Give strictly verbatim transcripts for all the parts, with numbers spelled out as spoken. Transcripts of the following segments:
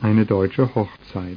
Eine deutsche Hochzeit.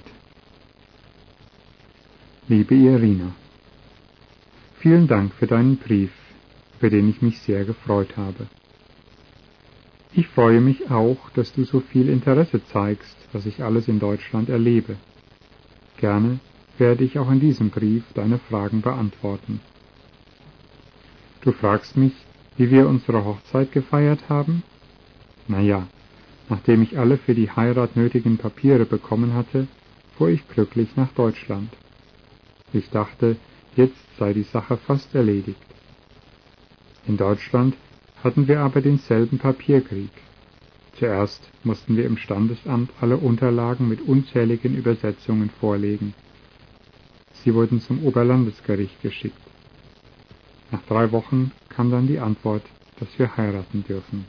Liebe Irina, vielen Dank für deinen Brief, über den ich mich sehr gefreut habe. Ich freue mich auch, dass du so viel Interesse zeigst, was ich alles in Deutschland erlebe. Gerne werde ich auch in diesem Brief deine Fragen beantworten. Du fragst mich, wie wir unsere Hochzeit gefeiert haben? Na ja, nachdem ich alle für die Heirat nötigen Papiere bekommen hatte, fuhr ich glücklich nach Deutschland. Ich dachte, jetzt sei die Sache fast erledigt. In Deutschland hatten wir aber denselben Papierkrieg. Zuerst mussten wir im Standesamt alle Unterlagen mit unzähligen Übersetzungen vorlegen. Sie wurden zum Oberlandesgericht geschickt. Nach drei Wochen kam dann die Antwort, dass wir heiraten dürfen.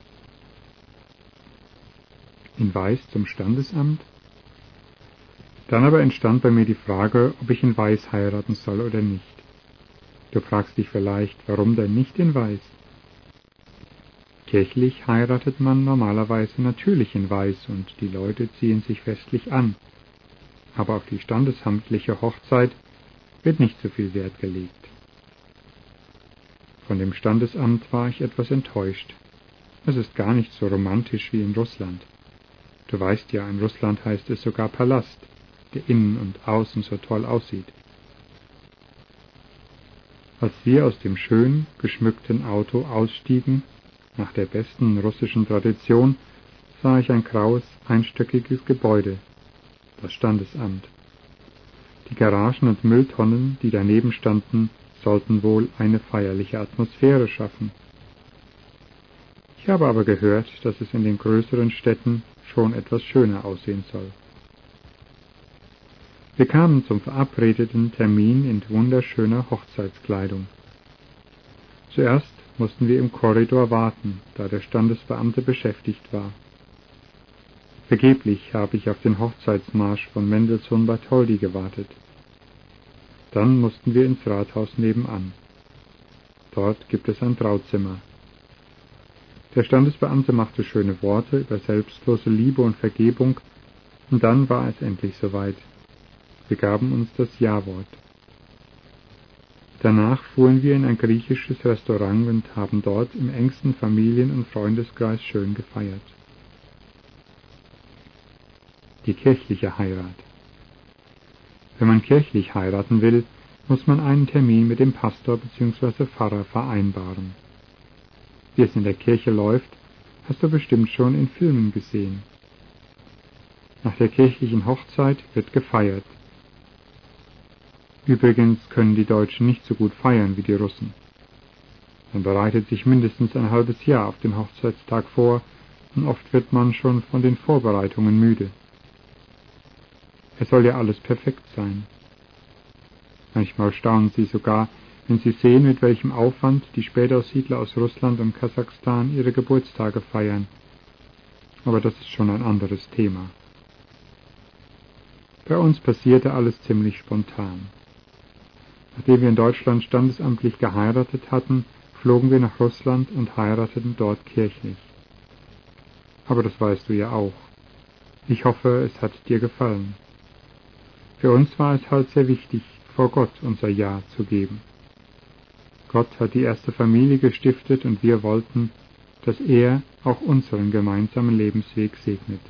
In Weiß zum Standesamt? Dann aber entstand bei mir die Frage, ob ich in Weiß heiraten soll oder nicht. Du fragst dich vielleicht, warum denn nicht in Weiß? Kirchlich heiratet man normalerweise natürlich in Weiß und die Leute ziehen sich festlich an. Aber auf die standesamtliche Hochzeit wird nicht so viel Wert gelegt. Von dem Standesamt war ich etwas enttäuscht. Es ist gar nicht so romantisch wie in Russland. Du weißt ja, in Russland heißt es sogar Palast, der innen und außen so toll aussieht. Als wir aus dem schön geschmückten Auto ausstiegen, nach der besten russischen Tradition, sah ich ein graues, einstöckiges Gebäude, das Standesamt. Die Garagen und Mülltonnen, die daneben standen, sollten wohl eine feierliche Atmosphäre schaffen. Ich habe aber gehört, dass es in den größeren Städten schon etwas schöner aussehen soll. Wir kamen zum verabredeten Termin in wunderschöner Hochzeitskleidung. Zuerst mussten wir im Korridor warten, da der Standesbeamte beschäftigt war. Vergeblich habe ich auf den Hochzeitsmarsch von Mendelssohn-Bartholdy gewartet. Dann mussten wir ins Rathaus nebenan. Dort gibt es ein Brautzimmer. Der Standesbeamte machte schöne Worte über selbstlose Liebe und Vergebung, und dann war es endlich soweit. Wir gaben uns das Ja-Wort. Danach fuhren wir in ein griechisches Restaurant und haben dort im engsten Familien- und Freundeskreis schön gefeiert. Die kirchliche Heirat. Wenn man kirchlich heiraten will, muss man einen Termin mit dem Pastor bzw. Pfarrer vereinbaren. Wie es in der Kirche läuft, hast du bestimmt schon in Filmen gesehen. Nach der kirchlichen Hochzeit wird gefeiert. Übrigens können die Deutschen nicht so gut feiern wie die Russen. Man bereitet sich mindestens ein halbes Jahr auf den Hochzeitstag vor und oft wird man schon von den Vorbereitungen müde. Es soll ja alles perfekt sein. Manchmal staunen sie sogar, wenn sie sehen, mit welchem Aufwand die Spätaussiedler aus Russland und Kasachstan ihre Geburtstage feiern. Aber das ist schon ein anderes Thema. Bei uns passierte alles ziemlich spontan. Nachdem wir in Deutschland standesamtlich geheiratet hatten, flogen wir nach Russland und heirateten dort kirchlich. Aber das weißt du ja auch. Ich hoffe, es hat dir gefallen. Für uns war es halt sehr wichtig, vor Gott unser Ja zu geben. Gott hat die erste Familie gestiftet und wir wollten, dass er auch unseren gemeinsamen Lebensweg segnet.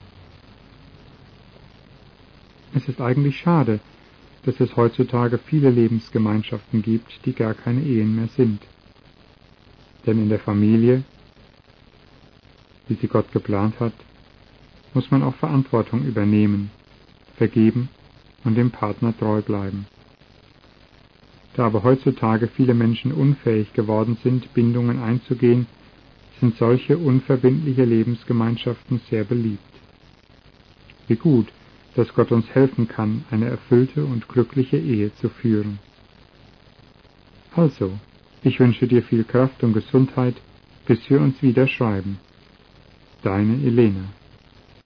Es ist eigentlich schade, dass es heutzutage viele Lebensgemeinschaften gibt, die gar keine Ehen mehr sind. Denn in der Familie, wie sie Gott geplant hat, muss man auch Verantwortung übernehmen, vergeben und dem Partner treu bleiben. Da aber heutzutage viele Menschen unfähig geworden sind, Bindungen einzugehen, sind solche unverbindliche Lebensgemeinschaften sehr beliebt. Wie gut, dass Gott uns helfen kann, eine erfüllte und glückliche Ehe zu führen. Also, ich wünsche dir viel Kraft und Gesundheit, bis wir uns wieder schreiben. Deine Elena.